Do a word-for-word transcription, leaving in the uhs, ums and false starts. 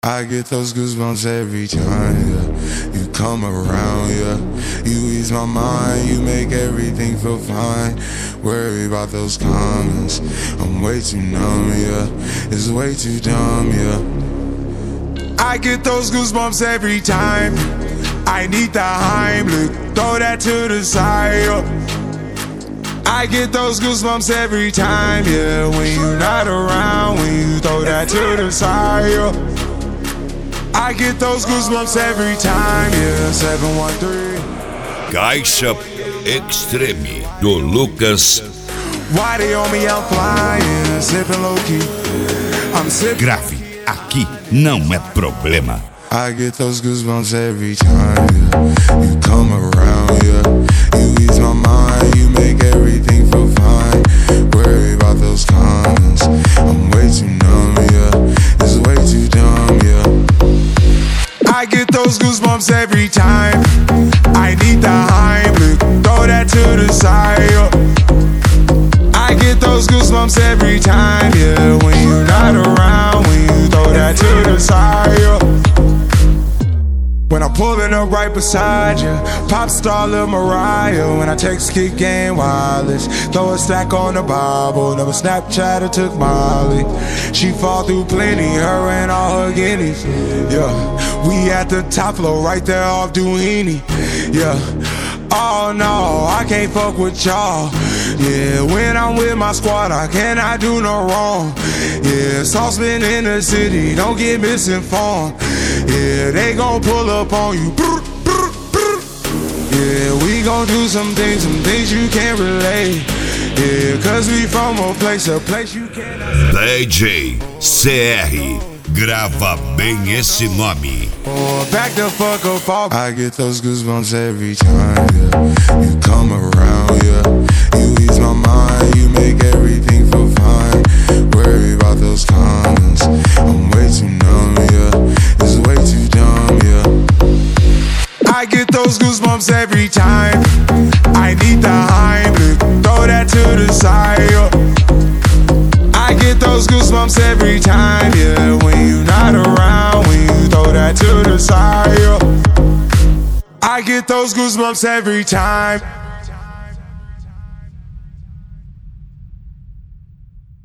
I get those goosebumps every time, yeah. You come around, yeah. You ease my mind, you make everything feel fine. Worry about those comments, I'm way too numb, yeah. It's way too dumb, yeah. I get those goosebumps every time. I need the Heimlich, throw that to the side, yeah. I get those goosebumps every time, yeah. When you're not around, when you throw that to the side, yeah. I get those goosebumps every time, yeah, seven one three. Caixa Extreme, do Lucas. Why they on me, I'm flying, sipping low key. I'm sipping. Grave, aqui não é problema. I get those goosebumps every time, yeah. You come around, yeah. You ease my mind, you make everything feel fine. Worry about those comments, I'm way too numb, yeah. It's way too dumb, yeah. I get those goosebumps every time. I need the Heimlich, throw that to the side, yeah. I get those goosebumps every time, yeah. When you're not around, when you throw that to the side, yeah. When I'm pulling up right beside you, pop star Lil Mariah. When I text kick game wireless, throw a stack on the Bible. Never Snapchat or took Molly. She fall through plenty, her and all her guineas. Yeah, we at the top floor, right there off Duini. Yeah, oh no, I can't fuck with y'all. Yeah, when I'm with my squad, I cannot do no wrong. Yeah, saucepan in the city, don't get misinformed. Yeah, they gon' pull up on you. Yeah, we gon' do some things, some things you can't relate. Yeah, cause we from a place, a place you cannot. D J C R, grava bem esse nome. Oh, back the fuck up off. I get those goosebumps every time, yeah. You come around, yeah. You ease my mind, you make everything feel fine. Worry about those comments, I'm way too numb, yeah. It's way too dumb, yeah. I get those goosebumps every time. I need the Heimlich, throw that to the side, yeah. I get those goosebumps every time, yeah. When you're not around, when you throw that to the side, yeah. I get those goosebumps every time.